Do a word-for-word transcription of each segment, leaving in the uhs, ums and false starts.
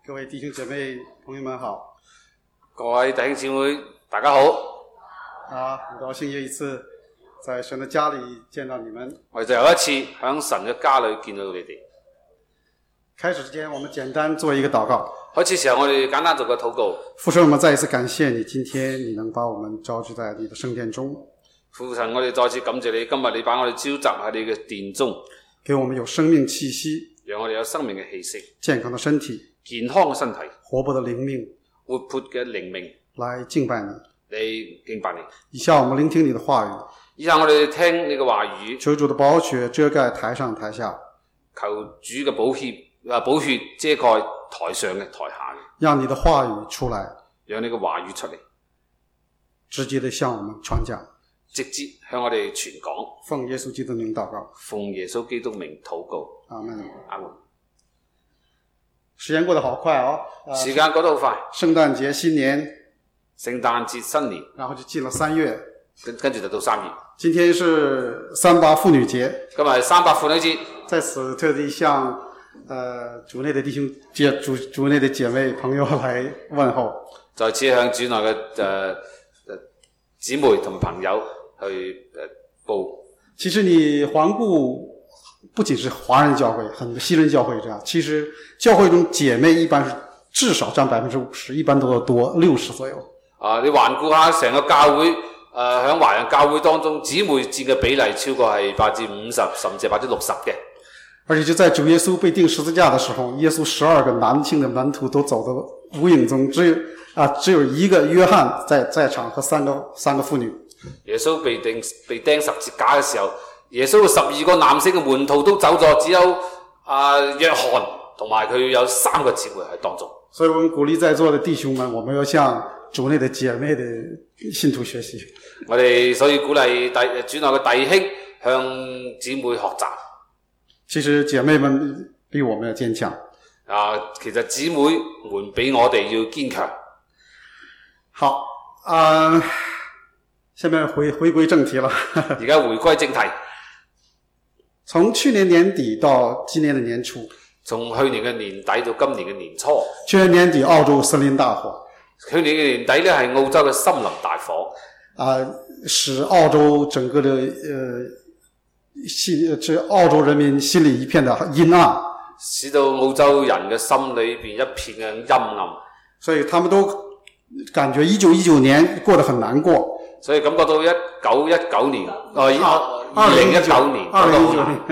各位弟兄姐妹朋友们好， 各位弟兄姊妹大家好。 啊，很高興又一次在神的家裏見到你們。 我哋就有一次喺神嘅家裏見到你哋。 開始之前我們簡單做一個禱告。 開始時候我哋簡單做個禱告。 父神，我們再一次感謝你，今天你能把我們召集在你的聖殿中。 父神，我哋再次感謝你，今日你把我哋召集喺你嘅殿中， 給我們有生命氣息， 讓我哋有生命嘅氣息， 健康的身體， 健康嘅身體， 活潑的靈命， 活潑嘅靈命， 來敬拜你。 你敬拜你。 以下我們聆聽你的話語。 以下我哋聽你嘅話語。 求主的寶血遮蓋台上台下。 求主嘅寶血啊，寶血遮蓋台上嘅台下嘅。 讓你的話語出來。 讓你嘅話語出嚟， 直接地向我們傳講。 直接向我哋傳講。 奉耶穌基督名禱告。 奉耶穌基督名禱告。 阿門。 阿門。 時間過得好快哦。 呃、時間過得好快。 聖誕節、新年。 聖誕節、新年。 然後就進了三月。 跟跟住就到三月。 今天是三八婦女節。 今日係三八婦女節。 在此特地向呃主內的弟兄姐主主內的姐妹朋友來問候。 在此向主內嘅誒誒姊妹同朋友去誒報。 其實你環顧不僅是華人教會，很多西人教會這樣。其實教會中姐妹一般是至少佔百分之五十，一般都要多六十左右。 啊，你環顧下成個教會，誒、呃、喺華人教會當中，姊妹佔嘅比例超過係百分之五十，甚至百分之六十嘅。 而且就在主耶穌被釘十字架的時候，耶穌十二個男性的門徒都走得無影蹤，只有啊只有一個約翰在在場和三個三個婦女。 耶穌被釘被釘十字架嘅時候，耶穌十二個男性嘅門徒都走咗，只有啊、呃、約翰同埋佢有三個姊妹喺當中。 所以我們鼓勵在座的弟兄們，我們要向主內的姐妹的信徒學習。 我哋所以鼓勵弟主內嘅弟兄向姊妹學習。 其實姐妹們比我們要堅強。 啊，其實姊妹們比我哋要堅強。 好，啊、呃，下面回回歸正題了。 而家回歸正題。 從去年年底到今年的年初。 從去年嘅年底到今年嘅年初。 去年年底澳洲森林大火。 去年嘅年底呢係澳洲嘅森林大火。啊、 呃，使澳洲整個的呃。心，這澳洲人民心裏一片的陰暗， 使到澳洲人嘅心裏邊一片嘅陰暗， 所以他們都感覺一九一九年過得很難過， 所以感覺到一九一九年，哦，二零一九年， 二零一九年。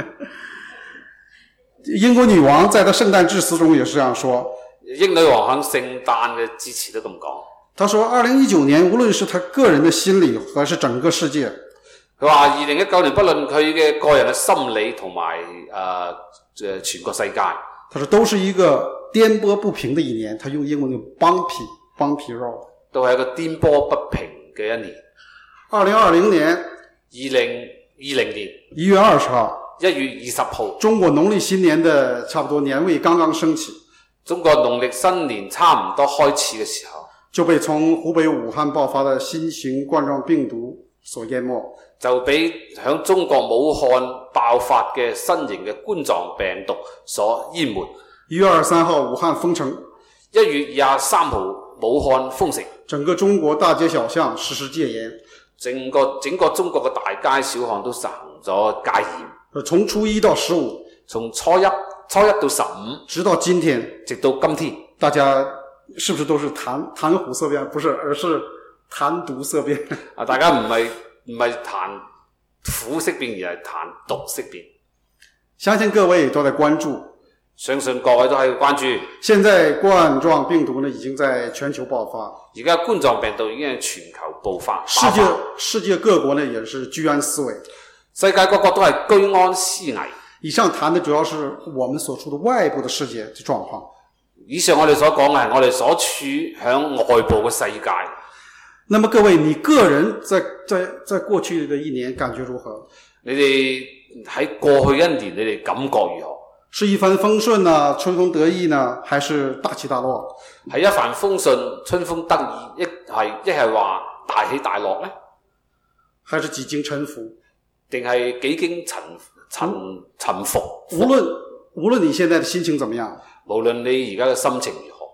英國女王在她聖誕致辭中也是這樣說， 英女王喺聖誕嘅致辭都咁講， 她說二零一九年無論是她個人的心理還是整個世界。 佢話二零一九年不論佢嘅個人嘅心理同埋誒誒全個世界， 他說都是一個顛簸不平的一年。他用英文叫 bumpy bumpy road， 都係一個顛簸不平嘅一年。 二零二零年， 二零二零年一月二十號， 一月二十號， 中國農曆新年的差不多年味剛剛升起， 中國農曆新年差唔多開始嘅時候， 就被從湖北武漢爆發的新型冠狀病毒所淹沒。 就俾響中國武漢爆發嘅新型嘅冠狀病毒所淹沒。 一月二十三號武漢封城， 一月二十三號武漢封城， 整個中國大街小巷實施戒嚴， 整個整個中國嘅大街小巷都實行咗戒嚴。 從初一到十五， 從初一初一到十五， 直到今天， 直到今天， 大家是不是都是談談虎色變？不是，而是談毒色變。 啊，大家唔係。唔係談虎色變，而係談毒色變。 相信各位都在關注， 相信各位都喺度關注。 現在冠狀病毒呢已經在全球爆發， 而家冠狀病毒已經係全球爆發。 世界世界各國呢也是居安思危， 世界各國都係居安思危。 以上談的主要是我們所處的外部的世界的狀況。 以上我哋所講嘅係我哋所處響外部嘅世界。 那麼各位，你個人在在在過去的一年感覺如何？ 你哋喺過去一年，你哋感覺如何？ 是一帆風順呢，春風得意呢，還是大起大落？ 係一帆風順、春風得意，一係一係話大起大落呢？ 還是幾經沉浮？ 定係幾經沉沉沉浮？ 無論無論你現在的心情怎麼樣， 無論你而家嘅心情如何，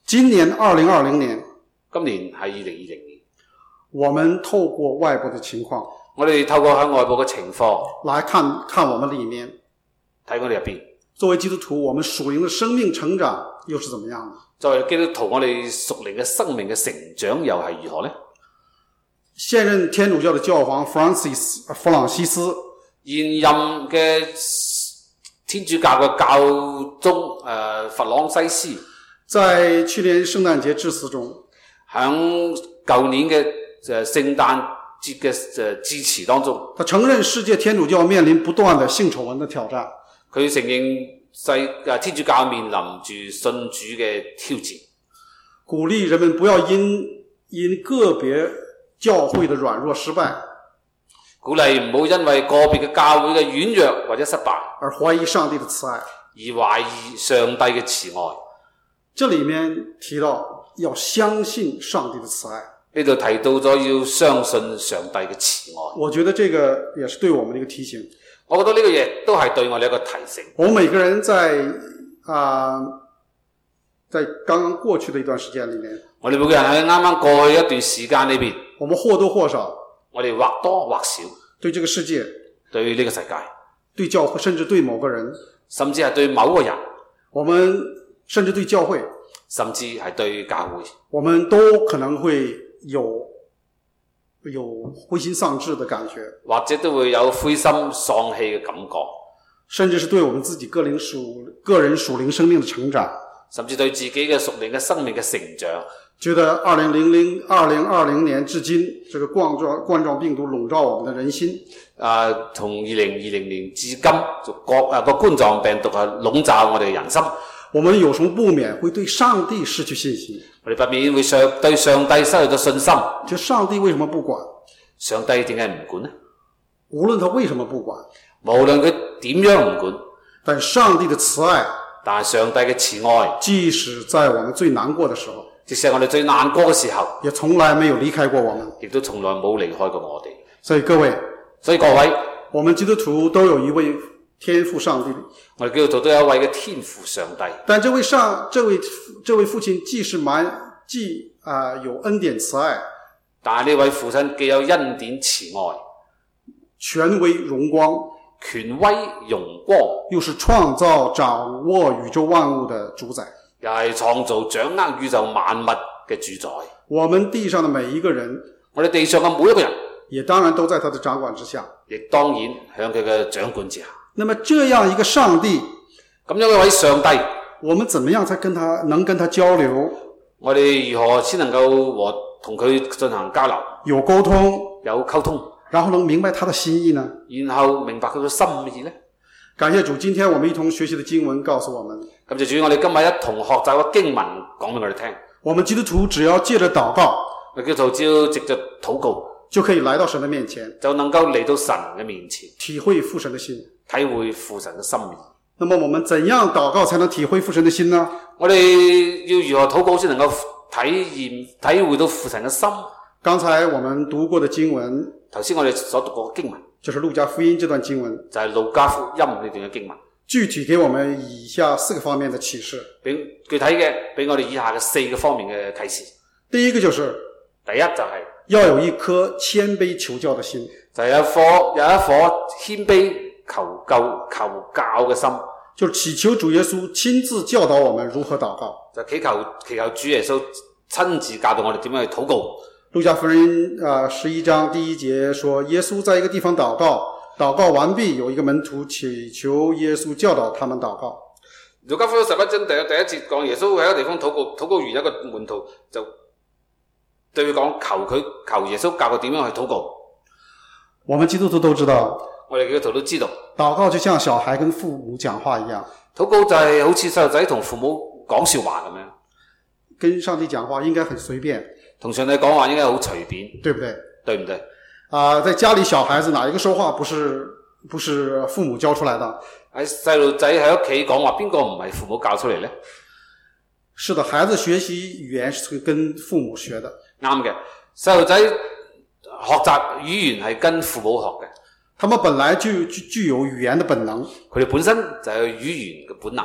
今年二零二零年， 今年係二零二零年， 我們透過外部的情況， 我哋透過喺外部嘅情況來看看我們裏面， 睇我哋入邊。 作為基督徒，我們屬靈的生命成長又是怎麼樣的？ 作為基督徒，我哋屬靈嘅生命嘅成長又係如何呢？ 現任天主教的教皇 Francis 弗朗西斯， 現任嘅天主教嘅教宗誒、呃、弗朗西斯， 在去年聖誕節致辭中， 喺舊年嘅誒聖誕節嘅誒致辭當中， 他承認世界天主教面臨不斷的性醜聞的挑戰。 佢承認世誒天主教面臨住信主嘅挑戰， 鼓勵人們不要因因個別教會的軟弱失敗， 鼓勵唔好因為個別嘅教會嘅軟弱或者失敗而懷疑上帝的慈愛， 而懷疑上帝嘅慈愛。 這裏面提到要相信上帝的慈愛， 呢度提到咗要相信上帝嘅慈愛。 我覺得這個也是對我們的一個提醒。 我覺得呢個嘢都係對我哋一個提醒。 我們每個人在啊、呃，在剛剛過去的一段時間裏面， 我哋每個人喺啱啱過去一段時間裏邊， 我們或多或少， 我哋或多或少對這個世界， 對呢個世界， 對教會，甚至對某個人， 甚至係對某個人， 我們甚至對教會， 甚至係對教會， 我們都可能會有有灰心喪志的感覺， 或者都會有灰心喪氣嘅感覺， 甚至是對我們自己個人屬個人屬靈生命的成長， 甚至對自己嘅屬靈嘅生命嘅成長，覺得二零零零二零二零年至今，這個冠狀冠狀病毒籠罩我們的人心。 啊，從二零二零年至今，就國啊個冠狀病毒係籠罩我哋嘅人心。 我們有什麼不免會對上帝失去信心？ 我哋不免會上對上帝失去咗信心。 就上帝為什麼不管？ 上帝點解唔管呢？ 無論他為什麼不管， 無論佢點樣唔管， 但上帝的慈愛， 但係上帝嘅慈愛， 即使在我們最難過的時候， 即使係我哋最難過嘅時候， 也從來沒有離開過我們， 亦都從來冇離開過我哋。 所以各位， 所以各位， 我們基督徒都有一位天父上帝， 我哋基督徒都有一位嘅天父上帝。 但這位上這位這位父親既是蠻既啊、呃、有恩典慈愛， 但係呢位父親既有恩典慈愛， 權威榮光， 權威榮光， 又是創造掌握宇宙萬物的主宰， 又係創造掌握宇宙萬物嘅主宰。 我們地上的每一個人， 我哋地上嘅每一個人， 也當然都在他的掌管之下， 亦當然響佢嘅掌管之下。 那麼這樣一個上帝， 咁樣一位上帝， 我們怎麼樣才跟他能跟他交流？ 我哋如何先能夠和同佢進行交流？ 有溝通， 有溝通， 然後能明白他的心意呢？ 然後明白佢嘅心意呢？ 感謝主，今天我們一同學習的經文告訴我們， 感謝主，我哋今日一同學習嘅經文講俾我哋聽。 我們基督徒只要借着禱告， 我基督徒只要藉着禱告， 就可以來到神的面前， 就能夠嚟到神嘅面前，體會父神的心， 體會父神嘅心意。 那麼我們怎樣禱告才能體會父神的心呢？ 我哋要如何禱告先能夠體驗體會到父神嘅心？ 剛才我們讀過的經文， 頭先我哋所讀過嘅經文， 就是路加福音這段經文， 就係路加福音呢段嘅經文， 具體給我們以下四個方面的啟示。 俾具體嘅俾我哋以下嘅四個方面嘅啟示。 第一個就是， 第一就係、是、 要有一顆謙卑求教的心， 就係有一顆有一顆謙卑求救求教嘅心， 就是祈求主耶穌親自教導我們如何禱告， 就祈求祈求主耶穌親自教導我哋點樣去禱告。 路加福音啊十一章第一節說，耶穌在一個地方禱告，禱告完畢，有一個門徒祈求耶穌教導他們禱告。 路加福音十一章第一第一節講，耶穌喺一個地方禱告，禱告完一個門徒就對佢講，求佢求耶穌教佢點樣去禱告。 我們基督徒都知道， 我哋基督徒都知道， 禱告就像小孩跟父母講話一樣， 禱告就係好似細路仔同父母講笑話咁樣， 跟上帝講話應該很隨便， 同上帝講話應該好隨便， 對不對？ 對唔對？ 啊、呃，在家裏小孩子哪一個說話不是不是父母教出來的？ 喺細路仔喺屋企講話，邊個唔係父母教出嚟呢？ 是的，孩子學習語言是跟父母學的。 啱嘅，細路仔學習語言係跟父母學嘅。 他們本來就具具有語言的本能， 佢哋本身就係語言嘅本能。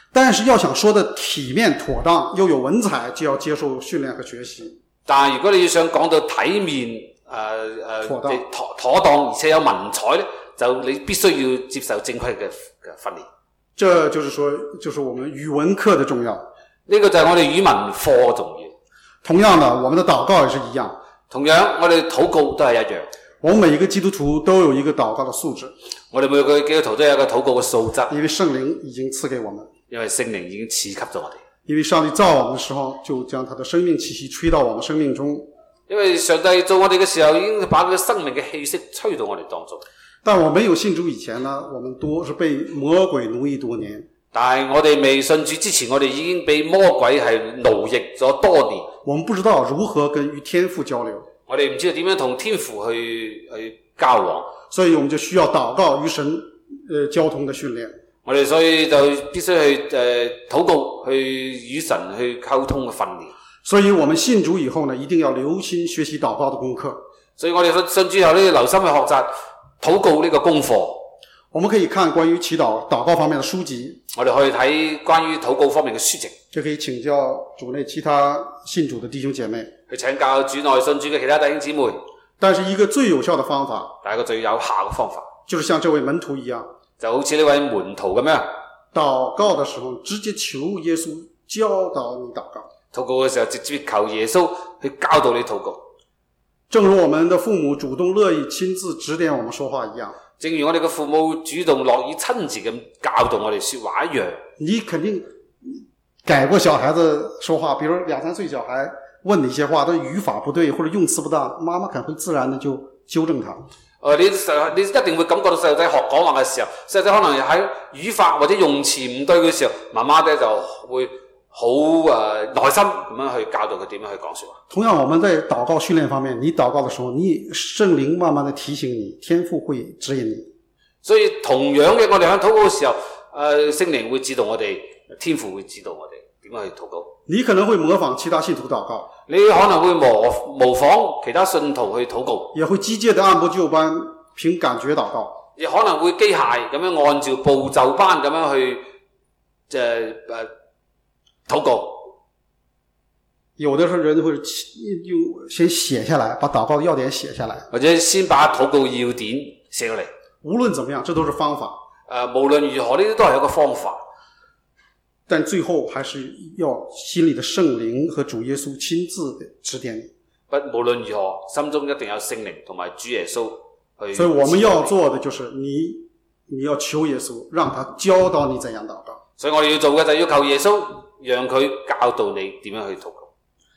但是要想說的體面妥當又有文采，就要接受訓練和學習。 但係如果你要想講到體面誒誒妥當妥妥當而且有文采咧，就你必須要接受正規嘅嘅訓練。 這就是說，就是我們語文課的重要。 呢個就係我哋語文課嘅重要。 同樣的，我們的禱告也是一樣。 同樣，我哋禱告都係一樣。 我們每一個基督徒都有一個禱告的素質。 我哋每個基督徒都有一個禱告嘅素質。 因為聖靈已經賜給我們。 因為聖靈已經賜給咗我哋。 因為上帝造我們的時候，就將他的生命氣息吹到我們生命中。 因為上帝造我哋嘅時候，已經把佢生命嘅氣息吹到我哋當中。 但我沒有信主以前呢，我們都是被魔鬼奴役多年。 但係我哋未信主之前，我哋已經被魔鬼係奴役咗多年。 我們不知道如何跟與天父交流。 我哋唔知道點樣同天父去去交往， 所以我們就需要禱告與神呃交通的訓練。 我哋所以就必須去誒禱告，去與神去溝通嘅訓練。 所以我們信主以後呢，一定要留心學習禱告的功課。 所以我哋信主後呢，留心去學習禱告呢個功課。 我們可以看關於祈禱禱告方面的書籍， 我哋可以睇關於禱告方面嘅書籍， 就可以請教主內其他信主的弟兄姐妹， 去請教主內信主嘅其他弟兄姊妹。 但是一個最有效的方法， 但係一個最有效嘅方法， 就是像這位門徒一樣， 就好似呢位門徒咁樣， 禱告的時候直接求耶穌教導你禱告。 禱告嘅時候直接求耶穌去教導你禱告。 正如我們的父母主動樂意親自指點我們說話一樣， 正如我哋嘅父母主動樂意親自咁教導我哋說話一樣。 你肯定改過小孩子說話，比如兩三歲小孩問你一些話，都語法不對或者用詞不當，媽媽可能會自然的就糾正他。 誒，你細你一定會感覺到細路仔學講話嘅時候，細路仔可能喺語法或者用詞唔對嘅時候，媽媽咧就會好誒耐心咁樣去教導佢點樣去講說話。 同樣，我們在禱告訓練方面，你禱告的時候，你聖靈慢慢的提醒你，天父會指引你。 所以同樣嘅，我哋喺禱告嘅時候，誒聖靈會指導我哋，天父會指導我哋點樣去禱告。 你可能會模仿其他信徒禱告， 你可能會模模仿其他信徒去禱告， 也會機械的按部就班憑感覺禱告， 亦可能會機械咁樣按照步驟班咁樣去即係誒禱告。 有的時候人會用先寫下來，把禱告的要點寫下來， 或者先把禱告要點寫落嚟。 無論怎麼樣，這都是方法。 誒，無論如何，呢啲都係一個方法。 但最後還是要心裏的聖靈和主耶穌親自的指點你。 不，無論如何，心中一定有聖靈同埋主耶穌去。 所以我們要做的就是你，你要求耶穌，讓他教導你怎樣禱告。 所以我哋要做嘅就係要求耶穌，讓佢教導你點樣去禱告。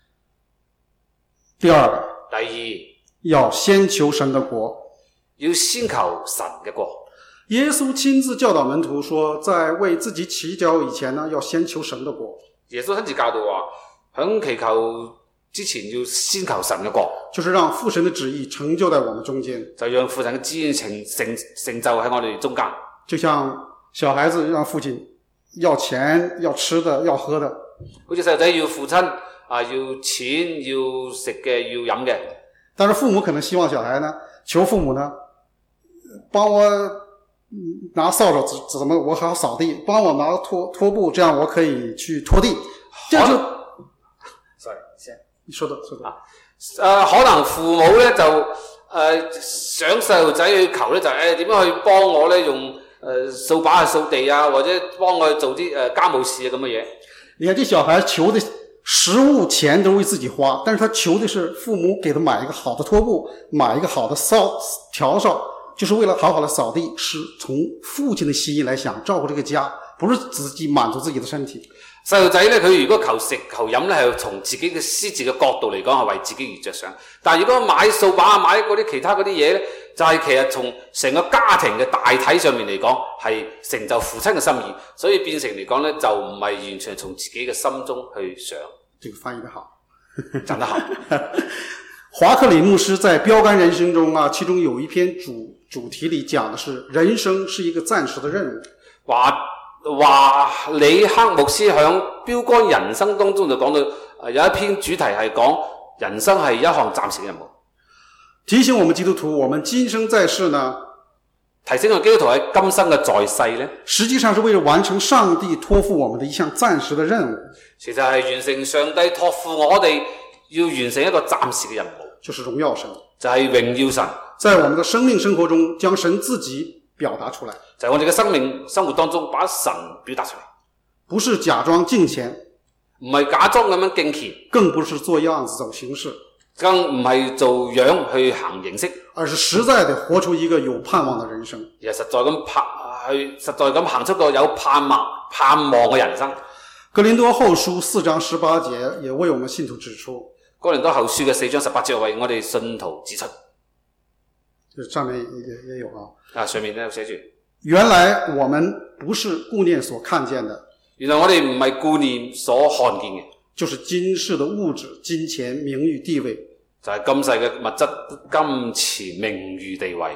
第二個， 第二， 要先求神的國， 要先求神嘅國。 耶穌親自教導門徒說，在為自己祈禱以前呢，要先求神的國。 耶穌親自教導話，響祈求之前要先求神嘅國， 就是讓父神的旨意成就在我們中間， 就讓父神嘅旨意成成成就喺我哋中間。 就像小孩子讓父親要錢、要吃的、要喝的， 好似細路仔要父親啊，要錢、要食嘅、要飲嘅。 但是父母可能希望小孩呢，求父母呢，幫我拿掃帚，怎麼我還要掃地，幫我拿拖拖布，這樣我可以去拖地。這就 sorry， 先你說的說的啊，誒、呃，可能父母咧就誒、呃、想細路仔去求咧，就誒點樣去幫我咧用誒、呃、掃把去掃地啊，或者幫我去做啲誒、呃、家務事啊咁嘅嘢。 你看這小孩求的食物錢都為自己花，但是他求的是父母給他買一個好的拖布，買一個好的掃笤帚，就是為了好好的掃地，是從父親的心意來想照顧這個家，不是自己滿足自己的身體。 細路仔咧，佢如果求食求飲咧，係從自己嘅私自嘅角度嚟講，係為自己而着想。但係如果買掃把買嗰啲其他嗰啲嘢咧，就係、是、其實從成個家庭嘅大體上面嚟講，係成就父親嘅心意，所以變成嚟講咧，就唔係完全從自己嘅心中去想。 這個翻譯得好， 講得好。 華克里牧師在標杆人生中啊，其中有一篇主主題裏講的是人生是一個暫時的任務。 華華里克牧師響標杆人生當中就講到，有一篇主題係講人生係一項暫時嘅任務， 提醒我們基督徒，我們今生在世呢， 提升我哋基督徒喺今生嘅在世呢， 實際上是為了完成上帝託付我們的一項暫時的任務， 其實係完成上帝託付我哋要完成一個暫時嘅任務， 就是榮耀神， 就係榮耀神， 在我們的生命生活中將神自己表達出來， 就係我哋嘅生命生活當中把神表達出嚟， 不是假裝敬虔， 唔係假裝咁樣敬虔， 更不是做樣子走形式， 更唔係做樣去行形式， 而是實在地活出一個有盼望的人生， 而係實在咁拍去實在咁行出個有盼望盼望嘅人生。 哥林多後書四章十八節也為我們信徒指出， 哥林多後書嘅四章十八節為我哋信徒指出， 上面也也有啊。 啊，上面咧寫住， 原來我們不是顧念所看見的， 原來我哋唔係顧念所看見嘅， 就是今世的物質、金錢、名譽、地位， 就係今世嘅物質、金錢、名譽、地位。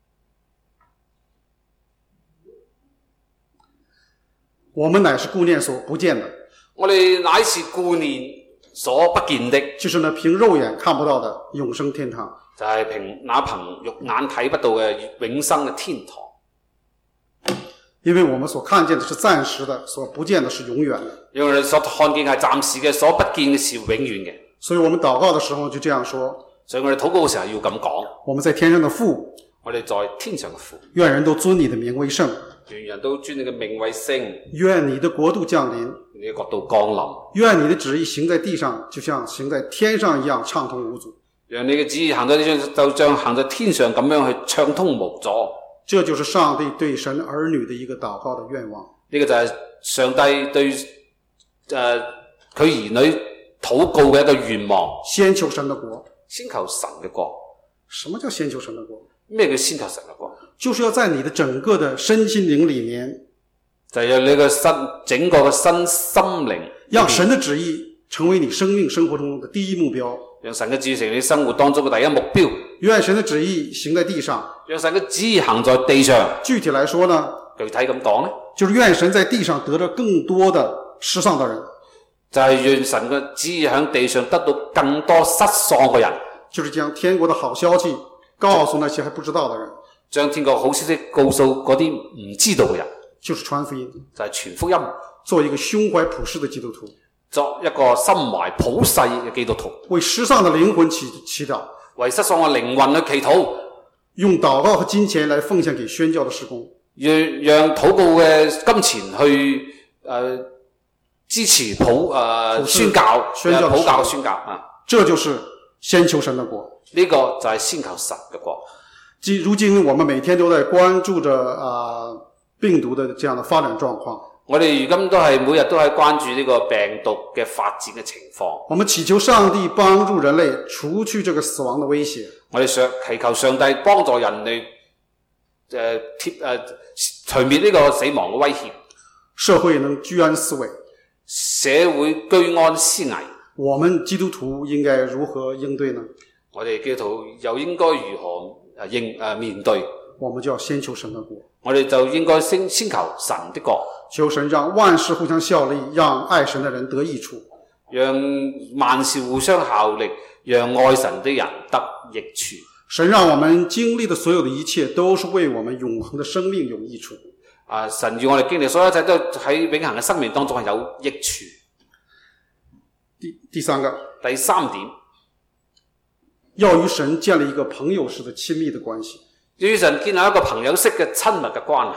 我們乃是顧念所不見的， 我哋乃是顧念所不見的， 就是那憑肉眼看不到的永生天堂， 就係憑那憑肉眼睇不到嘅永生嘅天堂。 因為我們所看見的是暫時的，所不見的是永遠的。 因為我哋所看見係暫時嘅，所不見嘅是永遠嘅。 所以我們禱告的時候就這樣說， 所以我哋禱告嘅時候要咁講， 我們在天上的父， 我哋在天上嘅父， 願人都尊你的名為聖， 願人都尊你嘅名為聖， 願你的國度降臨， 你嘅國度降臨， 願你的旨意行在地上就像行在天上一樣暢通無阻， 讓你嘅旨意行在地上就像行在天上咁樣去暢通無阻。 這就是上帝對神兒女的一個禱告的願望。 呢個就係上帝對誒佢兒女禱告嘅一個願望。 先求神的國， 先求神嘅國。 什麼叫先求神的國？ 咩叫先求神嘅國？ 就是要在你的整個的身心靈裏面， 就係你嘅身整個嘅身心靈， 讓神的旨意成為你生命生活中的第一目標， 讓神嘅旨意成為你生活當中嘅第一目標。 願神的旨意行在地上， 讓神嘅旨意行在地上。 具體來說呢， 具體咁講呢，就是願神在地上得着更多的失喪的人， 就係讓神嘅旨意喺地上得到更多失喪嘅人， 就是將天國的好消息告訴那些還不知道的人， 將天國好消息告訴嗰啲唔知道嘅人， 就是傳福音， 就係傳福音， 做一個胸懷普世的基督徒， 作一個心懷普世嘅基督徒， 為失喪的靈魂祈祈禱， 為失喪嘅靈魂去祈禱， 用禱告和金錢來奉獻給宣教的事工， 讓讓禱告嘅金錢去誒、呃、支持普誒、呃、宣教宣教普教宣教啊！ 這就是先求神的國， 呢、這個就係先求神嘅國。 即如今我們每天都在關注着啊、呃、病毒的這樣的發展狀況， 我哋如今都係每日都喺關注呢個病毒嘅發展嘅情況。 我們祈求上帝幫助人類除去這個死亡的威脅。 我哋想祈求上帝幫助人類誒貼誒除滅呢個死亡嘅威脅， 社會能居安思危， 社會居安思危。 我們基督徒應該如何應對呢？ 我哋基督徒又應該如何誒應誒面對？ 我們就要先求神的國， 我哋就應該先先求神的國， 求神讓萬事互相效力，讓愛神的人得益處， 讓萬事互相效力，讓愛神的人得益處。 神讓我們經歷的所有的一切都是為我們永恆的生命有益處。 啊，神要我哋經歷所有一切都喺永恆嘅生命當中係有益處。 第第三個， 第三點， 要與神建立一個朋友式的親密的關係， 要與神建立一個朋友式嘅親密嘅關係。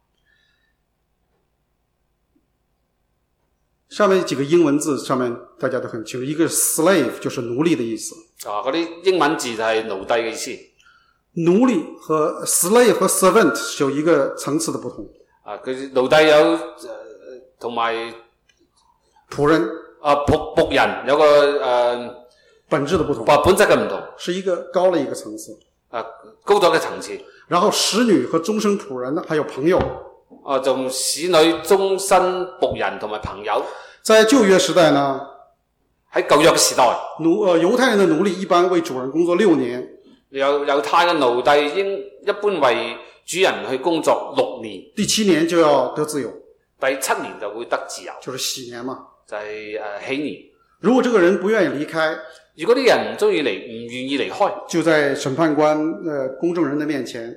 上面幾個英文字上面大家都很清楚，一個是 slave 就是奴隸的意思， 啊，嗰啲英文字就係奴隸嘅意思。 奴隸和 slave 和 servant 有一個層次的不同。 啊，佢奴隸有同埋僕人啊僕僕人有個誒、呃、 本質的不同， 本本質嘅唔同， 是一個高了一個層次， 啊高咗嘅層次。 然後使女和終身僕人呢，還有朋友。 啊，仲使女、終身僕人同埋朋友。 在舊約時代呢， 喺舊約嘅時代， 奴呃猶太人的奴隸一般為主人工作六年， 猶猶太嘅奴隸應一般為主人去工作六年， 第七年就要得自由， 第七年就會得自由， 就是喜年嘛， 就係誒喜年。 如果這個人不願意離開， 如果啲人唔中意離，唔願意離開， 就在審判官呃公證人的面前，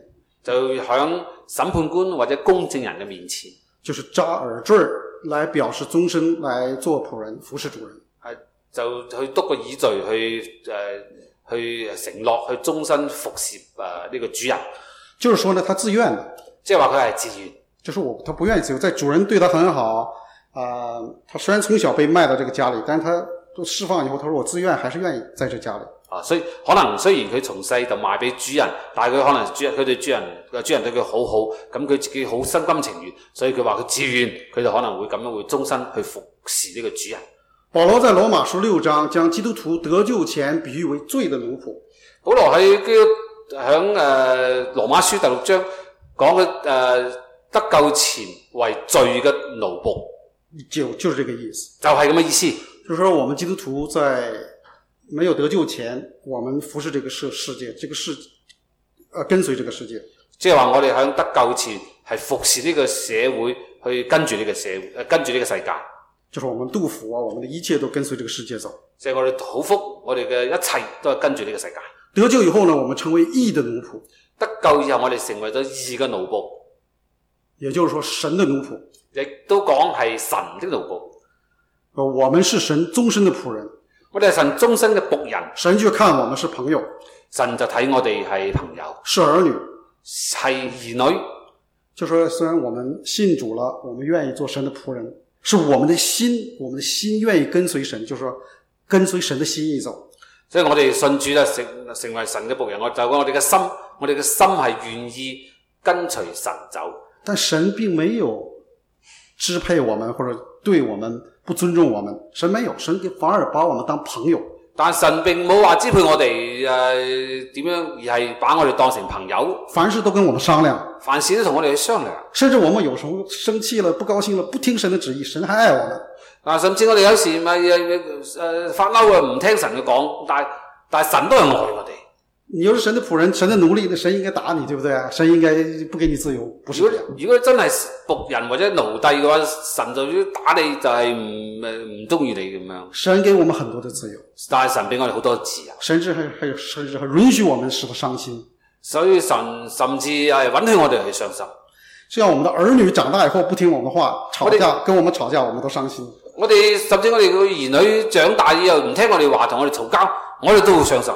就響審判官或者公證人嘅面前， 就是扎耳墜來表示終身來做僕人服侍主人， 係就去篤個耳墜去誒、呃、去承諾去終身服侍誒呢個主人。 就是說呢，他自願的， 即係話佢係自願， 就是我他不願意自由，在主人對他很好啊、呃，他雖然從小被賣到這個家裏，但是他都釋放以後，他說我自願還是願意在這家裏。 啊，所以可能雖然佢從細就賣俾主人，但係佢可能主人佢對主人個主人對佢好好，咁佢自己好心甘情願，所以佢話佢自願，佢就可能會咁樣會終身去服侍呢個主人。 保羅在羅馬書六章將基督徒得救前比喻為罪的奴僕。 保羅喺響誒羅馬書第六章講嘅誒得救前為罪嘅奴僕， 就就是這個意思， 就係咁嘅意思。 就是說我們基督徒在沒有得救前，我們服侍這個世世界，這個世，呃，跟隨這個世界。 即係話我哋喺得救前係服侍呢個社會，去跟住呢個社會，誒跟住呢個世界。 就是我們杜甫啊，我們的一切都跟隨這個世界走。 即係我哋好福，我哋嘅一切都係跟住呢個世界。 得救以後呢，我們成為義的奴僕。 得救以後，我哋成為咗義嘅奴僕， 也就是說神的奴僕， 亦都講係神的奴僕。 呃，我們是神終身的僕人。 我哋係神終身嘅僕人， 神就看我們是朋友， 神就睇我哋係朋友， 是兒女， 係兒女。 就說雖然我們信主了，我們願意做神的僕人，是我們的心，我們的心願意跟隨神，就是說跟隨神的心意走。 所以我哋信主咧，成成為神嘅僕人，我就講我哋嘅心，我哋嘅心係願意跟隨神走。 但神並沒有支配我們，或者對我們不尊重我們，神沒有，神反而把我們當朋友。 但神並冇話支配我哋誒點樣，而係把我哋當成朋友。 凡事都跟我們商量， 凡事都同我哋去商量。 甚至我們有時候生氣了、不高興了，不聽神的旨意，神還愛我們。 啊，甚至我哋有時咪誒、呃、發嬲啊，唔聽神嘅講，但係但係神都係愛我哋。 你要是神的僕人、神的奴隸，那神應該打你，對不對？神應該不給你自由，不是這樣。 如果如果真係僕人或者奴隸嘅話，神就要打你，就係唔誒唔中意你咁樣。 神給我們很多的自由， 但係神俾我哋好多自由， 甚至還還甚至還允許我們使得傷心。 所以神甚至係允許我哋去傷心。 像我們的兒女長大以後不聽我們的話，吵架跟我們吵架，我們都傷心。 我哋甚至我哋嘅兒女長大以後唔聽我哋話，同我哋嘈交，我哋都會傷心。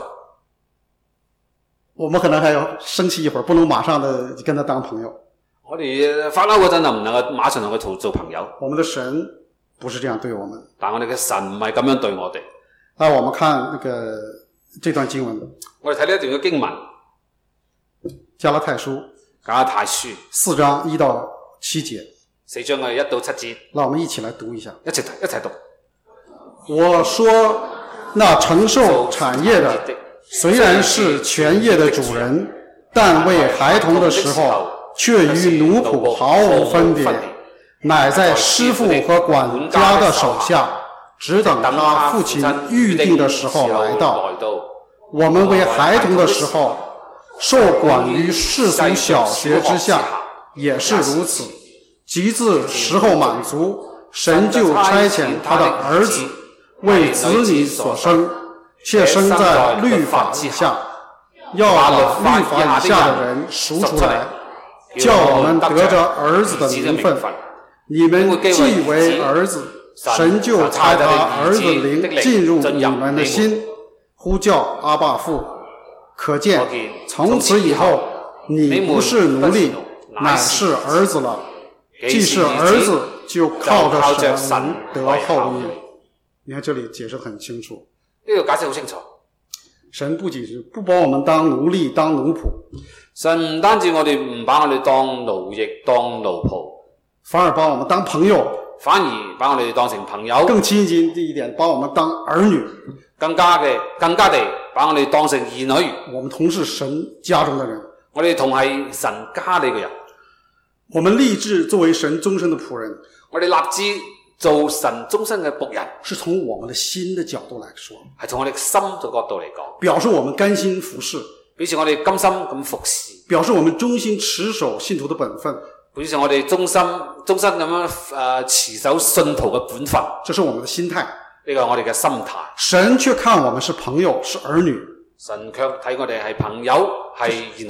我們可能還要生氣一會兒，不能馬上的跟他當朋友。 我哋發嬲嗰陣就唔能夠馬上同佢做做朋友。 我們的神不是這樣對我們， 但我哋嘅神唔係咁樣對我哋。 那我們看那個這段經文， 我哋睇呢一段嘅經文， 加拉太書， 加拉太書四章一到七節， 四章嘅一到七節， 讓我們一起來讀一下， 一齊一齊讀。 我說，那承受產業的，雖然是全業的主人，但為孩童的時候，卻與奴僕毫無分別，乃在師傅和管家的手下，只等他父親預定的時候來到。我們為孩童的時候，受管於世俗小學之下，也是如此。及至時候滿足，神就差遣他的兒子為子女所生，卻生在律法之下，要把律法以下的人贖出來，叫我們得着兒子的名分。你們既為兒子，神就差他兒子靈進入你們的心，呼叫阿爸父。可見從此以後，你不是奴隸，乃是兒子了。既是兒子，就靠着神得後裔。你看這裡解釋很清楚， 呢個解釋好清楚。 神不僅是不把我們當奴隸當奴僕， 神唔單止我哋唔把我哋當奴役當奴僕， 反而把我們當朋友， 反而把我哋當成朋友， 更親近一點，把我們當兒女， 更加嘅更加地把我哋當成兒女。 我們同是神家中的人， 我哋同係神家裏嘅人， 我們立志作為神終身的僕人， 我哋立志做神終身嘅僕人， 是從我們的心的角度來說， 係從我哋心嘅角度嚟講， 表示我們甘心服侍， 表示我哋甘心咁服侍， 表示我們忠心持守信徒的本分， 表示我哋忠心終身咁樣誒持守信徒嘅本分。 這是我們的心態， 呢個係我哋嘅心態。 神卻看我們是朋友，是兒女， 神卻睇我哋係朋友，係兒女。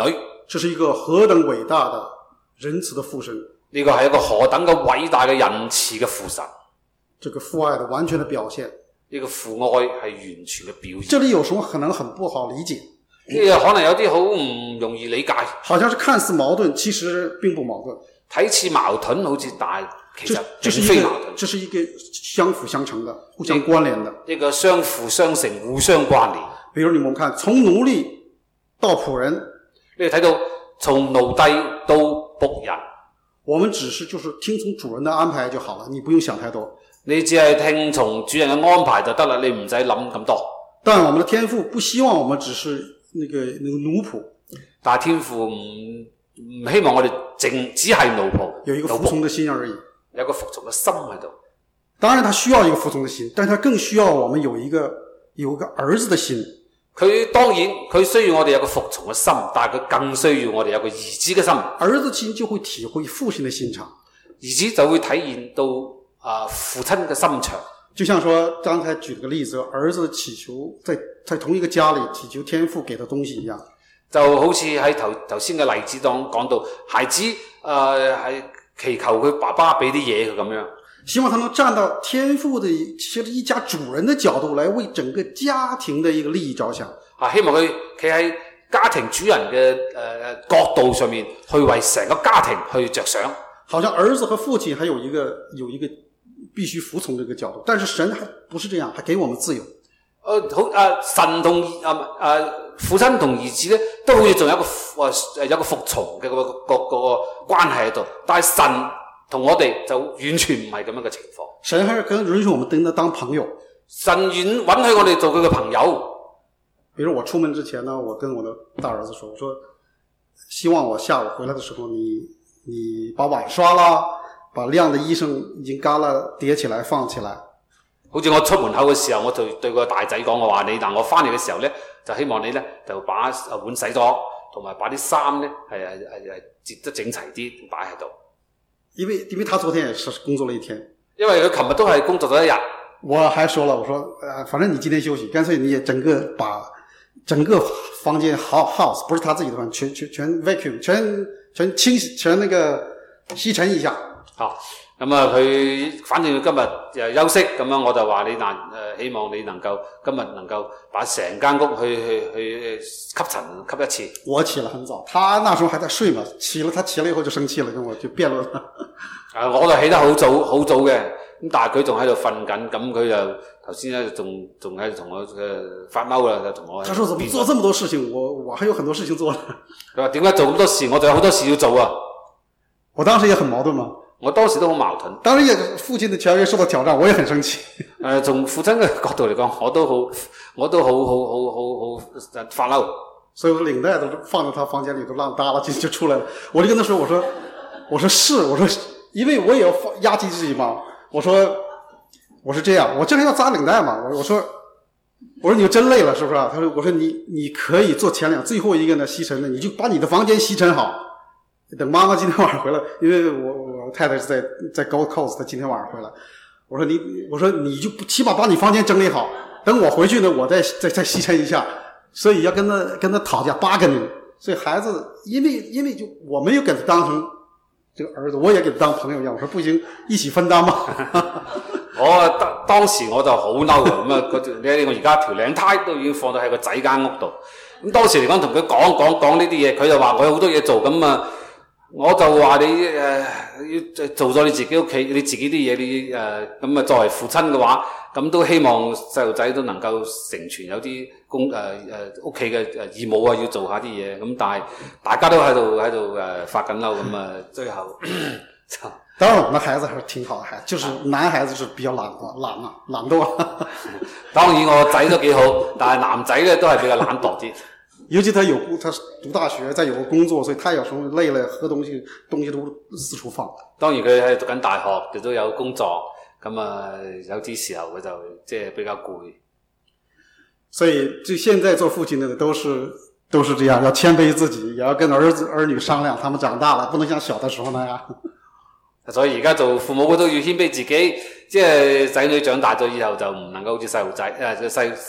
這是一個何等偉大的仁慈的父神。 呢個係一個何等嘅偉大嘅仁慈嘅父神。 這個父愛的完全的表現。 呢個父愛係完全嘅表現。 這裡有什麼可能很不好理解？ 呢個可能有啲好唔容易理解。 好像是看似矛盾，其實並不矛盾。 睇似矛盾好似，但其實這是非矛盾。 這是一個相輔相成的，互相關聯的。 一個相輔相成、互相關聯。 比如你們看，從奴隸到僕人， 你睇到從奴隸到僕人， 我們只是就是聽從主人的安排就好了，你不用想太多。 你只係聽從主人嘅安排就得啦，你唔使諗咁多。 但我們的天父不希望我們只是那個那個奴僕， 但係天父唔唔希望我哋淨只係奴僕， 有一個服從的心而已， 有一個服從嘅心喺度。 當然他需要一個服從的心，但是他更需要我們有一個有一個兒子的心。 佢當然佢需要我哋有個服從嘅心，但係佢更需要我哋有個兒子嘅心。 兒子心就會體會父親的心腸， 兒子就會體現到啊、呃、父親嘅心腸。 就像說剛才舉了個例子，兒子祈求在在同一個家裏祈求天父給的東西一樣，就好似喺頭頭先嘅例子當講到，孩子誒係祈求佢爸爸俾啲嘢佢咁樣。 希望他能站到天父的其實一家主人的角度來為整個家庭的一個利益着想。 啊，希望佢企喺家庭主人嘅誒、呃、角度上面去為成個家庭去着想。 好像兒子和父親還有一個有一個必須服從這個角度，但是神還不是這樣，還給我們自由。誒好誒，神同誒誒父親同兒子咧，都好似仲有一個誒有個服從嘅個個個關係喺度，但係神同我哋就完全唔係咁樣嘅情況。 神還是更允許我們跟他當朋友， 神允允許我哋做佢嘅朋友。 比如我出門之前呢，我跟我的大兒子說，我說希望我下午回來的時候，你你把碗刷啦，把晾的衣裳已經乾了疊起來放起來。 好似我出門口嘅時候，我就對個大仔講，我話你嗱，我翻嚟嘅時候咧，就希望你咧就把碗洗咗，同埋把啲衫咧係係係折得整齊啲擺喺度。 因為因為他昨天也是工作了一天， 因為佢琴日都係工作咗一日。 我還說了，我說呃，反正你今天休息，乾脆你也整個把整個房間 house 不是他自己的房，全全全 vacuum 全全清洗全那個吸塵一下。 好，咁啊佢反正今日休息，咁樣我就話你嗱誒、呃，希望你能夠今日能夠把成間屋去去去吸塵吸一次。 我起了很早，他那時候還在睡嘛，起了他起了以後就生氣了，跟我就辯論了。 啊，我就起得好早好早嘅，咁但係佢仲喺度瞓緊，咁佢就頭先咧仲仲喺度同我嘅發嬲啦，就同我。他說怎麼做這麼多事情，我我還有很多事情做。佢話點解做咁多事，我仲有好多事要做啊！ 我當時也很矛盾嘛。 我當時都好矛盾， 當然也父親的權威受到挑戰，我也很生氣。誒、 呃，從父親嘅角度嚟講，我都好，我都好好好好好發嬲。 所以我領帶都放在他房間裏，都浪耷拉就就出來了。我就跟他說：“我說，我說是，我說，因為我也要壓擊自己嘛。我說，我是這樣，我正好要扎領帶嘛。我我說，我說你就真累了，是不是？他說，我說你你可以做前兩，最後一個呢吸塵的，你就把你的房間吸塵好。等媽媽今天晚上回來，因為我我太太是在在 Gold Coast，她今天晚上回來。我說你，我說你就起碼把你房間整理好，等我回去呢，我再再再吸塵一下。所以要跟他跟他討價bargaining。所以孩子，因為因為就我沒有給他當成這個兒子，我也給他當朋友一樣。我說不行，一起分擔嘛。 我當當時我就好嬲嘅，咁啊，你睇我而家條領呔都已經放到喺個仔間屋度。咁當時嚟講同佢講講講呢啲嘢，佢就話我有好多嘢做，咁啊。我就話你誒要、呃、做咗你自己屋企你自己啲嘢，你誒咁啊作為父親嘅話，咁都希望細路仔都能夠成全有啲公誒誒屋企嘅誒義務啊，要做下啲嘢。咁但係大家都喺度喺度誒發緊嬲，咁啊最後就當然我們的孩子還是挺好的孩子，就是男孩子是比較懶惰懶啊懶惰。 當然我仔都幾好，但係男仔咧都係比較懶惰啲。 尤其他有他讀大學，再有個工作，所以他有時候累了，喝東西東西都四處放。 當然佢喺讀緊大學，亦都有工作，咁啊有啲時候佢就即係比較攰。 所以就現在做父親的都是都是這樣，要謙卑自己，也要跟兒子兒女商量，他們長大了不能像小的時候那樣。 所以而家做父母都要謙卑自己，即係仔女長大咗以後就唔能夠好似細路仔誒細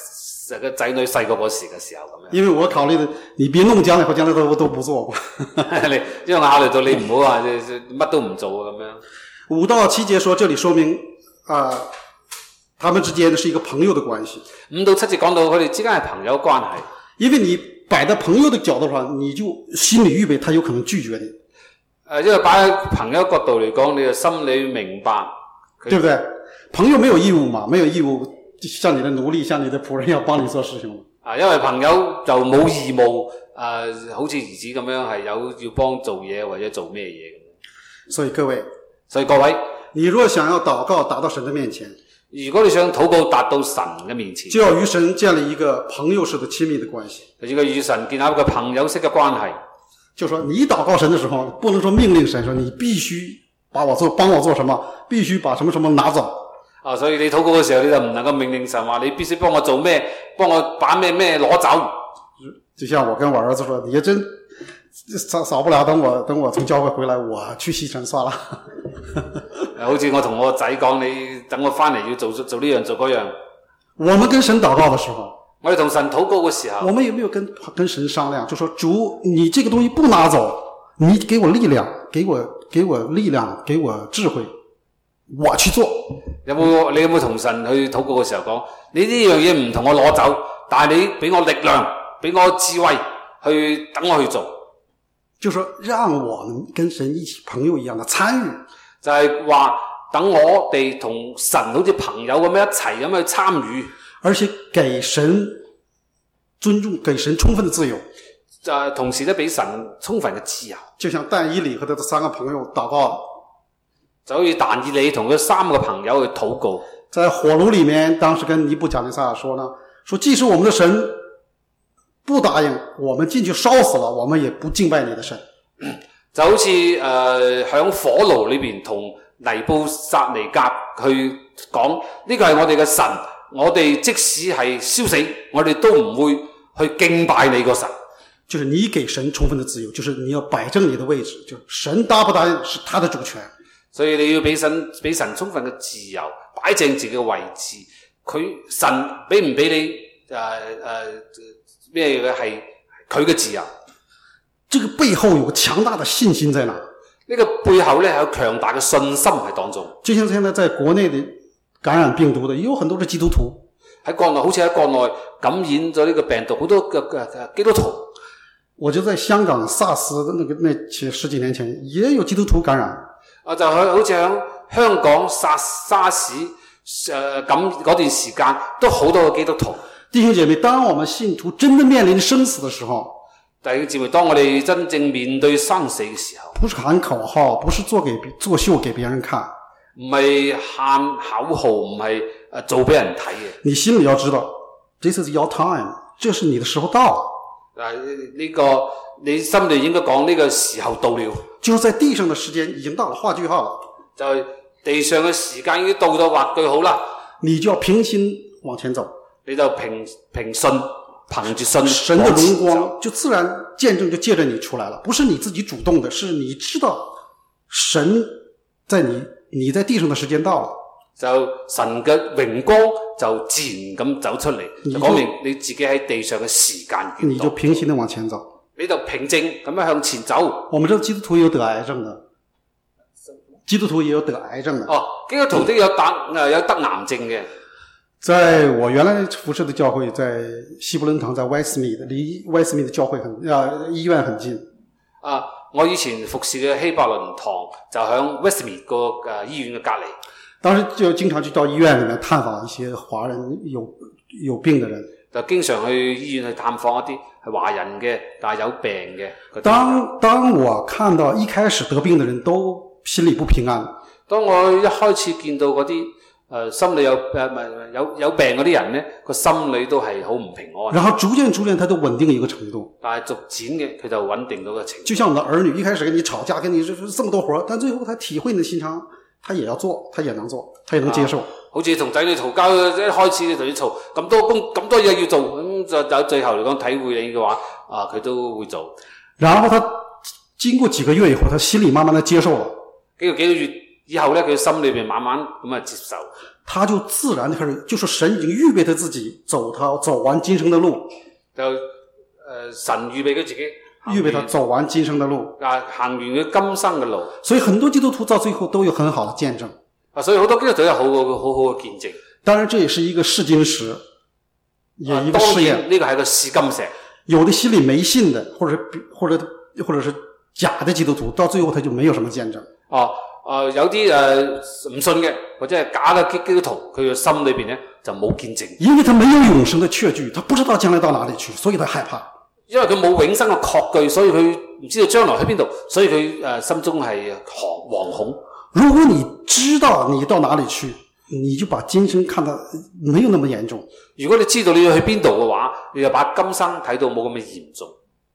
個仔女細個嗰時嘅時候咁樣。 因為我考慮的，你別弄將來或將來都都不做過。 你因為我考慮到你唔好話乜都唔做咁樣。 五到七節說，這裡說明啊、呃，他們之間是一個朋友的關係。 五到七節講到佢哋之間係朋友關係。 因為你擺在朋友的角度上，你就心理預備，他有可能拒絕你。誒、 呃，因為擺喺朋友角度嚟講，你就心裏明白， 對不對？朋友沒有義務嘛，沒有義務像你的奴隸、像你的僕人要幫你做事情。 啊，因為朋友就冇義務，誒、呃，好似兒子咁樣係有要幫做嘢或者做咩嘢咁。 所以各位， 所以各位， 你若想要禱告達到神的面前， 如果你想禱告達到神嘅面前， 就要與神建立一個朋友式的親密的關係， 就要與神建立一個朋友式嘅關係。 就說你禱告神的時候，不能說命令神說你必須把我做幫我做什麼，必須把什麼什麼拿走。 啊，所以你禱告嘅時候，你就唔能夠命令神話你必須幫我做咩，幫我把咩咩攞走。 就像我跟我兒子說，你真少少不了，等我等我從教會回來，我去西城算了。 好似我同我個仔講，你等我翻嚟要做做呢樣做嗰樣。 我們跟神禱告的時候， 我哋同神禱告嘅時候， 我們有沒有跟跟神商量？就說主，你這個東西不拿走，你給我力量，給我給我力量，給我智慧，我去做。有冇你有冇同神去禱告嘅時候講，你呢樣嘢唔同我攞走，但係你俾我力量，俾我智慧，去等我去做。 就說讓我們跟神一起朋友一樣的參與， 就係話等我哋同神好似朋友咁樣一齊咁去參與， 而且給神尊重，給神充分的自由。 就同時都俾神充分嘅自由。 就像但以理和他的三個朋友禱告， 就好似但以理同佢三個朋友去禱告， 在火爐裏面，當時跟尼布甲尼撒說呢，說即使我們的神不答應，我們進去燒死了，我們也不敬拜你的神。 就好似誒響火爐裏邊同尼布撒尼甲去講，呢個係我哋嘅神，我哋即使係燒死，我哋都唔會去敬拜你個神。 就是你給神充分的自由，就是你要擺正你的位置，就神答不答應是他的主權。 所以你要俾神俾神充分嘅自由，擺正自己嘅位置。佢神俾唔俾你誒誒咩嘅係佢嘅自由。 這個背後有個強大的信心在哪？ 呢個背後咧有強大嘅信心喺當中。 就像現在在國內的感染病毒的，也有很多的基督徒喺國內，好似喺國內感染咗呢個病毒，好多嘅嘅基督徒。 我就在香港 SARS 那個那前十幾年前，也有基督徒感染。 啊，就好似喺香港沙沙士誒咁嗰段時間，都好多嘅基督徒。 弟兄姐妹，當我們信徒真的面臨生死的時候， 弟兄姊妹，當我哋真正面對生死嘅時候， 不是喊口號，不是做給作秀給別人看， 唔係喊口號，唔係誒做俾人睇嘅。 你心裏要知道 ，This is your time， 這是你的時候到了。 誒呢個你心裏應該講呢個時候到了， 就是在地上的時間已經到了，畫句號了。 就係地上嘅時間已經到咗，畫句號啦。 你就要平心往前走， 你就平平信，憑住信， 神的榮光就自然見證就借着你出來了，不是你自己主動的，是你知道神在你你在地上的時間到了， 就神嘅榮光就自然咁走出嚟，就講明你自己喺地上嘅時間。 你就平心的往前走， 你就平靜咁樣向前走。 我們知道基督徒也有得癌症的，基督徒也有得癌症的。 哦，基督徒都有得誒有得癌症嘅。 在我原來服侍的教會，在希伯倫堂，在 Westmead， 離 Westmead 的教會很啊醫院很近。 啊，我以前服侍嘅希伯倫堂就響 Westmead 個誒醫院嘅隔離。 當時就經常去到醫院裏面探訪一些華人有有病的人， 就經常去醫院去探訪一啲係華人嘅，但係有病嘅。 當當我看到一開始得病的人都心裏不平安， 當我一開始見到嗰啲誒心裏有誒唔係有有病嗰啲人咧，個心裏都係好唔平安。 然後逐漸逐漸，他都穩定一個程度。 但係逐漸嘅，佢就穩定到個程度。 就像我們的兒女，一開始跟你吵架，跟你這麼多活，但最後他體會你的心腸。他也要做，他也能做，他也能接受。啊、 好似同仔女嘈交，一開始你同佢嘈，咁多工咁多嘢要做，咁就就最後嚟講體會你嘅話，啊佢都會做。 然後他經過幾個月以後，他心裏慢慢的接受了。 經過幾個月以後咧佢心裏邊慢慢咁啊接受， 他就自然開始，就是神已經預備他自己走他走完今生的路， 就誒、呃、神預備佢自己， 預備他走完今生的路， 啊行完佢今生嘅路， 所以很多基督徒到最後都有很好的見證， 啊所以好多基督徒有好好好好嘅見證。 當然這也是一個試金石，也一個試驗。 呢個係個試金石。 有的心裡沒信的，或者或者或者是假的基督徒，到最後他就沒有什麼見證。 哦，呃、有啲誒唔信嘅，或者係假嘅基基督徒，佢嘅心裏邊咧就冇見證。 因為他沒有永生的確據，他不知道將來到哪裡去，所以他害怕。 因為佢冇永生嘅確據，所以佢唔知道將來去邊度，所以佢誒、呃、心中係惶恐。 如果你知道你到哪裡去，你就把今生看得沒有那麼嚴重。 如果你知道你要去邊度嘅話，你就把今生睇到冇咁嘅嚴重。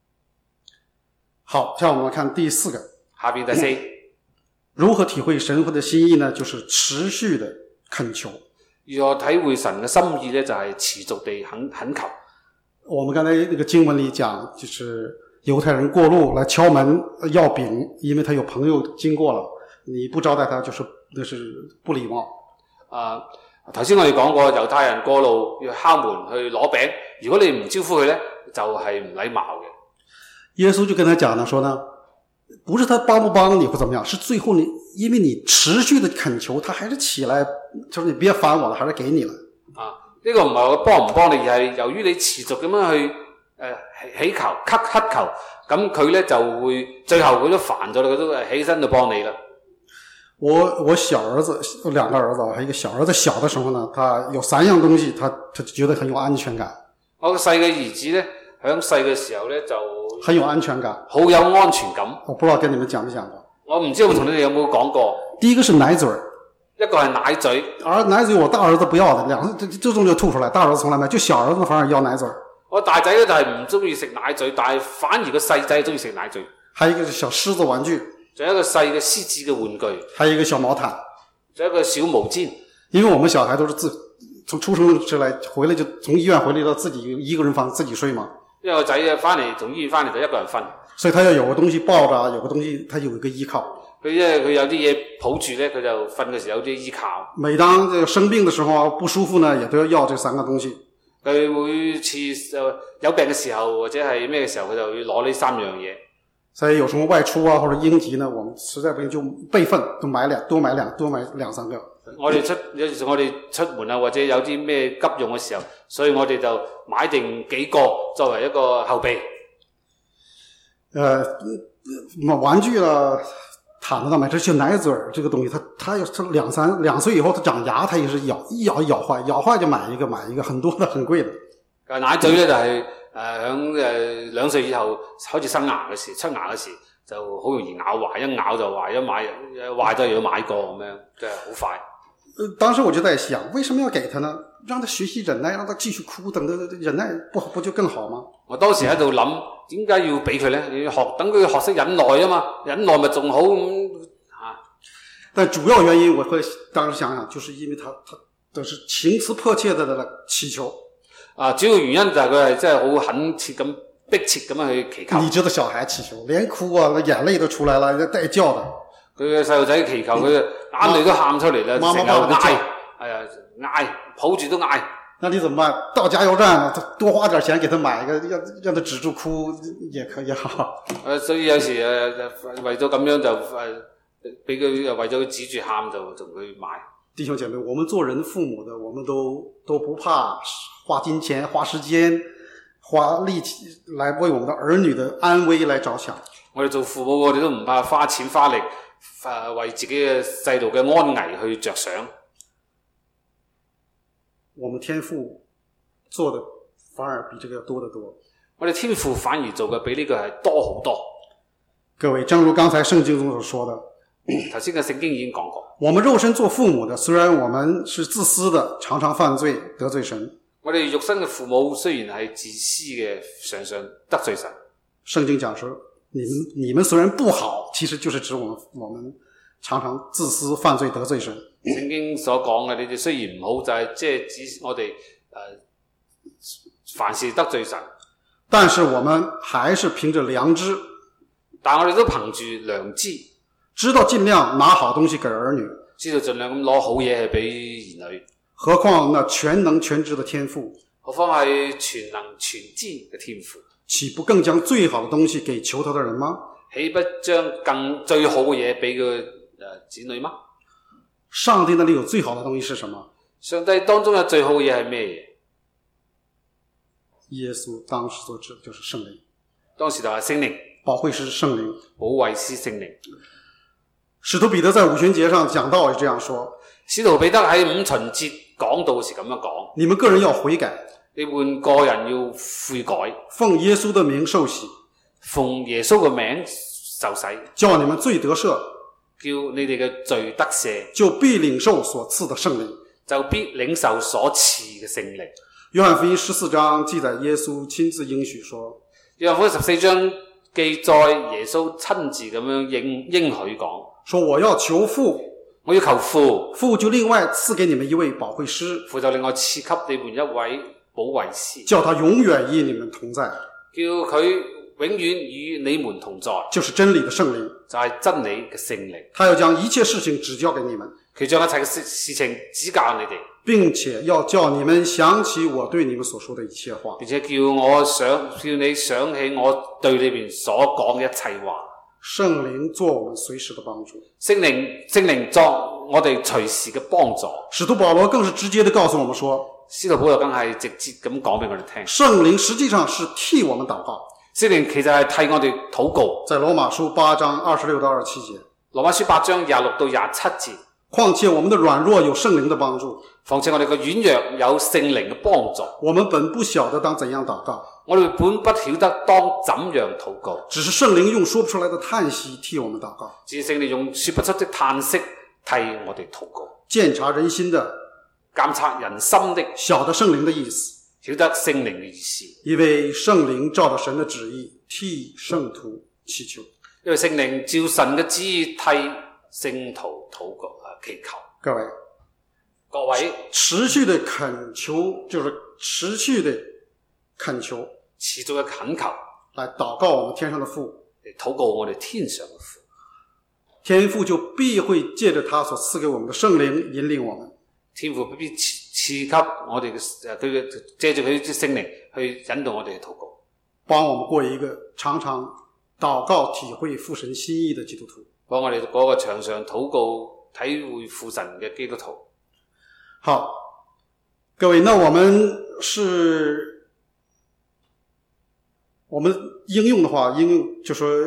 好，下面我們看第四個， 下邊第四、嗯， 如何體會神的心意呢？就是持續的懇求。 如何體會神嘅心意呢？就係、是、持續地懇懇求。 我們剛才那個經文裡講，就是猶太人過路來敲門要餅，因為他有朋友經過了，你不招待他，就是那是不禮貌。 啊，頭先我哋講過，猶太人過路要敲門去攞餅，如果你唔招呼佢呢，就係唔禮貌嘅。 耶穌就跟他講呢，說呢，不是他幫不幫你或怎麼樣，是最後你因為你持續的懇求，他還是起來，就是你別煩我了，還是給你了。 啊，呢、這個唔係我幫唔幫你，而係由於你持續咁樣去誒、呃、祈求、乞乞求，咁佢呢就會最後佢都煩咗啦，佢都起身就幫你啦。 我我小兒子有兩個兒子，還有一個小兒子小的時候呢，他有三樣東西，他他覺得很有安全感。 我個細嘅兒子呢，響細嘅時候呢，就很有安全感， 好有安全感。 我不知道跟你們講沒講過。 我唔知我同你哋有冇講過。 第一個是奶嘴， 一個係奶嘴。 而奶嘴我大兒子不要的，兩個最終就吐出來。大兒子從來沒，就小兒子反而要奶嘴。我大仔呢就係唔中意食奶嘴，但係反而個細仔中意食奶嘴。 還有一個是小獅子玩具。 仲有一個細嘅獅子嘅玩具， 還有一個小毛毯， 仲有一個小毛氈。因為我們小孩都是自從出生之來回來就從醫院回來到自己一個人房自己睡嘛。 因為個仔翻嚟從醫院翻嚟就一個人瞓， 所以他要有個東西抱着，有個東西他有一個依靠。 佢因為佢有啲嘢抱住咧，佢就瞓嘅時候有啲依靠。 每當這個生病的時候不舒服呢，也都要要這三個東西。 佢每次有病嘅時候或者係咩嘅時候，佢就要攞呢三樣嘢。 所以有什麼外出啊或者應急呢，我們實在不行就備份，都買兩多買兩多買兩三個。 我哋出有時我哋出門啊，或者有啲咩急用嘅時候，所以我哋就買定幾個作為一個後備。呃，玩具啦、毯子啦，買這些奶嘴兒這個東西，它它有它兩三兩歲以後它長牙，它也是咬一咬一咬壞，咬壞就買一個買一個，很多的很貴的。奶嘴咧就係、是。誒響誒兩歲以後開始生牙嘅時，出牙嘅時就好容易咬壞，一咬就壞，一買壞咗又要買過咁樣，真係好快。呃，當時我就在想，為什麼要給他呢？讓他學習忍耐，讓他繼續哭，等他忍耐不不就更好嗎？我當時喺度諗，點解要俾佢呢？要學等佢學識忍耐啊嘛，忍耐咪仲好咁嚇。但主要原因我會當時想想，就是因為他他都是情詞迫切的的祈求。啊，主要原因就係佢係真係好懇切咁迫切咁樣去祈求。你知道小孩祈求，連哭啊，眼淚都出來了，帶叫的。佢嘅細路仔祈求，佢眼淚都喊出嚟啦，成日嗌，係啊，嗌，抱住都嗌。那你怎麼辦？到加油站多花點錢給他買一個，讓讓他止住哭也可以好。誒，所以有時誒為咗咁樣就誒俾佢為咗佢止住喊就同佢買。弟兄姐妹，我們做人父母的，我們都都不怕花金錢、花時間、花力氣來為我們的兒女的安危來着想。我哋做父母，我哋都唔怕花錢花力，誒為自己嘅細路嘅安危去着想。我們天父做的反而比這個要多得多。我哋天父反而做嘅比呢個係多好多。各位，正如剛才聖經中所說的。頭先嘅聖經已經講過，我們肉身做父母的，雖然我們是自私的，常常犯罪得罪神。我哋肉身嘅父母雖然係自私嘅，常常得罪神。聖經講說，你們你們雖然不好，其實就是指我們我們常常自私犯罪得罪神。聖經所講嘅，你哋雖然唔好，就係即係指我哋誒、呃、凡事得罪神，但是我們還是憑着良知，但我哋都憑住良知。 知道盡量拿好東西給兒女， 知道盡量咁攞好嘢去俾兒女。 何況那全能全知的天父， 何況係全能全知嘅天父， 豈不更將最好的東西給求他的人嗎？ 豈不將更最好嘅嘢俾佢子女嗎？ 上帝那裡有最好的東西是什麼？ 上帝當中有最好嘅嘢係咩嘢？ 耶穌當時所指的就是聖靈， 當時就係聖靈， 保惠師聖靈， 保惠師聖靈。 使徒彼得在五旬節上講道也這樣說， 使徒彼得喺五旬節講道時咁樣講， 你們個人要悔改， 你們個人要悔改， 奉耶穌的名受洗， 奉耶穌嘅名受洗， 叫你們罪得赦， 叫你哋嘅罪得赦， 就必領受所賜的聖靈， 就必領受所賜嘅聖靈。 約翰福音十四章記載耶穌親自應許說， 約翰福音十四章記載耶穌親自咁樣應應許講， 說我要求父， 我要求父， 父就另外賜給你們一位保惠師， 父就另外賜給你們一位保惠師， 叫他永遠與你們同在， 叫佢永遠與你們同在， 就是真理的聖靈， 就係真理嘅聖靈。 他要將一切事情指教給你們， 佢將一切嘅事事情指教你哋， 並且要叫你們想起我對你們所說的一切話， 並且叫我想叫你想起我對你們所講嘅一切話。 聖靈做我們隨時的幫助， 聖靈聖靈作我哋隨時嘅幫助。 使徒保羅更是直接地告訴我們說， 使徒保羅更係直接咁講俾我哋聽， 聖靈實際上是替我們禱告。 聖靈其實係替我哋禱告。 在羅馬書八章二十六到二十七節， 羅馬書八章廿六到廿七節， 況且我們的軟弱有聖靈的幫助， 況且我哋嘅軟弱有聖靈嘅幫助。 我們本不曉得當怎樣禱告， 我哋本不曉得當怎樣禱告， 只是聖靈用說不出來的嘆息替我們禱告， 只是聖靈用說不出的嘆息替我哋禱告。 鑒察人心的， 監察人心的， 曉得聖靈的意思， 曉得聖靈嘅意思， 因為聖靈照着神的旨意替聖徒祈求， 因為聖靈照神嘅旨意替聖徒禱告啊祈求。 各位， 各位持續的懇求，就是持續的懇求， 持續嘅懇求， 來禱告我們天上的父， 嚟禱告我哋天上嘅父， 天父就必會借着他所賜給我們的聖靈引領我們， 天父必必賜給我哋嘅誒，佢借住佢嘅聖靈去引導我哋嘅禱告， 幫我們過一個常常禱告體會父神心意的基督徒， 幫我哋嗰個常常禱告體會父神嘅基督徒。 好，各位，那我們是我們應用的話，應用就說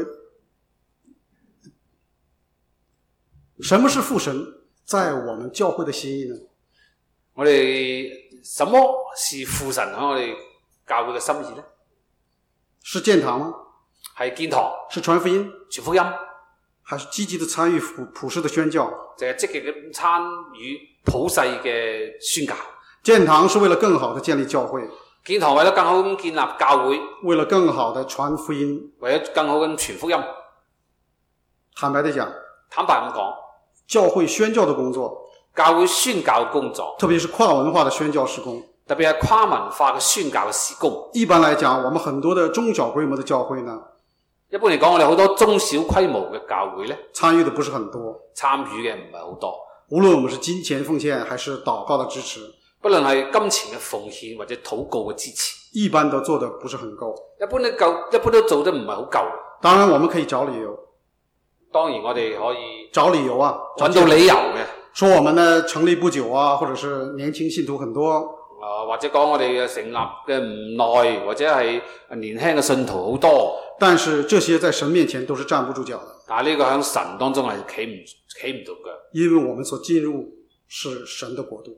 什麼是父神在我們教會的心意呢？ 我哋什麼是父神喺我哋教會嘅心意呢？ 是建堂嗎？ 係建堂， 是傳福音， 傳福音， 還是積極的參與普普世的宣教？ 就係積極嘅參與普世嘅宣教。 建堂是為了更好的建立教會， 建堂為咗更好咁建立教會， 為了更好的傳福音， 為咗更好咁傳福音。 坦白地講， 坦白咁講， 教會宣教的工作， 教會宣教工作， 特別是跨文化的宣教事工， 特別係跨文化嘅宣教嘅事工。 一般來講，我們很多的中小規模的教會呢， 一般嚟講，我哋好多中小規模嘅教會呢， 參與的不是很多， 參與嘅唔係好多。 無論我們是金錢奉獻還是禱告的支持， 不論係金錢嘅奉獻或者禱告嘅支持， 一般都做得不是很夠。 一般都夠，一般都做得唔係好夠。 當然我們可以找理由， 當然我哋可以找理由啊， 揾到理由嘅， 說我們呢成立不久啊，或者是年輕信徒很多， 啊或者講我哋嘅成立嘅唔耐，或者係年輕嘅信徒好多。 但是這些在神面前都是站不住腳的。 但係呢個喺神當中係企唔企唔到腳， 因為我們所進入是神的國度，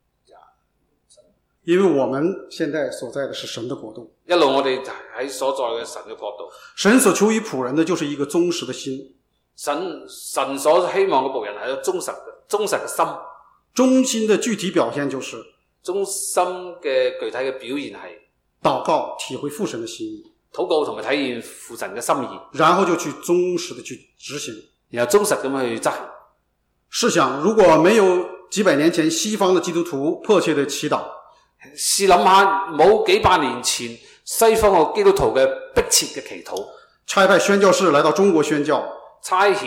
因為我們現在所在的是神的國度。 一路我哋喺所在嘅神嘅國度。 神所求於僕人的就是一個忠實的心。 神神所希望嘅僕人係一個忠實嘅忠實嘅心。 忠心的具體表現就是忠心嘅具體嘅表現係禱告體會父神的心意， 禱告同埋體現父神嘅心意，然後就去忠實的去執行， 然後忠實咁去執行。 試想如果沒有幾百年前西方的基督徒迫切的祈禱， 試諗下冇幾百年前西方嘅基督徒嘅迫切嘅祈禱， 差派宣教士來到中國宣教， 差遣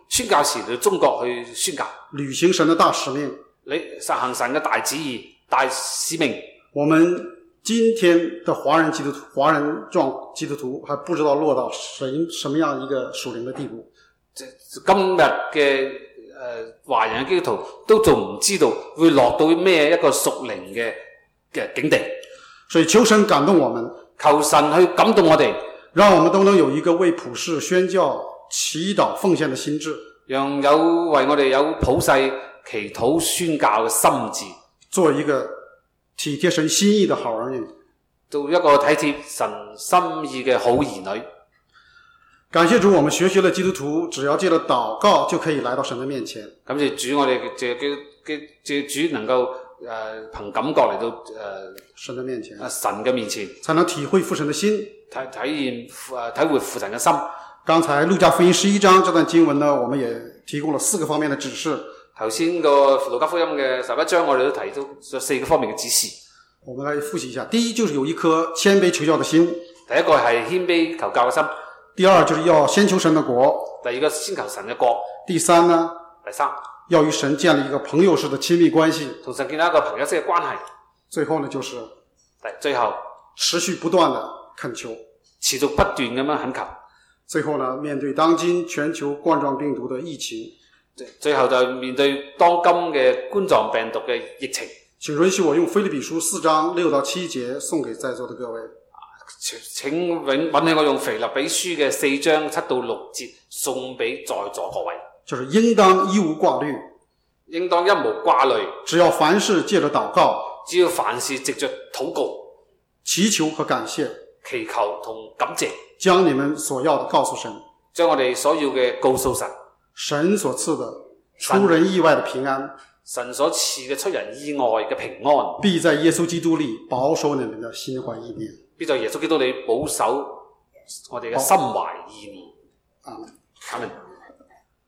宣教士嚟到中國去宣教， 履行神的大使命。 你實行神嘅大旨意、大使命。 我們今天的華人基督徒、華人狀基督徒還不知道落到什什麼樣一個屬靈的地步。 今日嘅誒華人嘅基督徒都仲唔知道會落到咩一個屬靈嘅嘅境地。 所以求神感動我們， 求神去感動我哋， 讓我們都能有一個為普世宣教、祈禱奉獻的心志， 讓有為我哋有普世祈禱宣教嘅心志， 做一個體貼神心意的好兒女， 做一個體貼神心意嘅好兒女。 感謝主，我們學習了基督徒只要借着禱告就可以來到神的面前。 感謝主，我哋借借借主能夠誒憑感覺嚟到誒、呃、 神的面前， 神嘅面前， 才能體會父神的心， 體體驗誒體會父神嘅心。 剛才路加福音十一章這段經文呢，我們也提供了四個方面的指示。 頭先個路加福音嘅十一章，我哋都提到四個方面嘅指示。 我們來複習一下。第一就是有一顆謙卑求教的心。 第一個係謙卑求教嘅心。 第二就是要先求神的國。第第二個先求神嘅國。 第三呢？ 第三要與神建立一個朋友式的親密關係。 同神建立一個朋友式嘅關係。 最後呢，就是第最後持續不斷的懇求， 持續不斷咁樣懇求。 最後呢，面對當今全球冠狀病毒的疫情， 最後就面對當今嘅冠狀病毒嘅疫情。 請允許我用腓立比書四章六到七節送給在座的各位。 請允允許我用腓立比書嘅四章七到六節送俾在座各位。 就是應當一無掛慮， 應當一無掛慮， 只要凡事借着禱告， 只要凡事藉着禱告、 祈求和感謝， 祈求同感謝， 將你們所要的告訴神， 將我哋所要嘅告訴神。 神所賜的出人意外的平安， 神所賜嘅出人意外嘅平安， 必在耶穌基督裏保守你們的心懷意念。 必在耶穌基督裏保守我哋嘅心懷意念。 阿門。 阿門。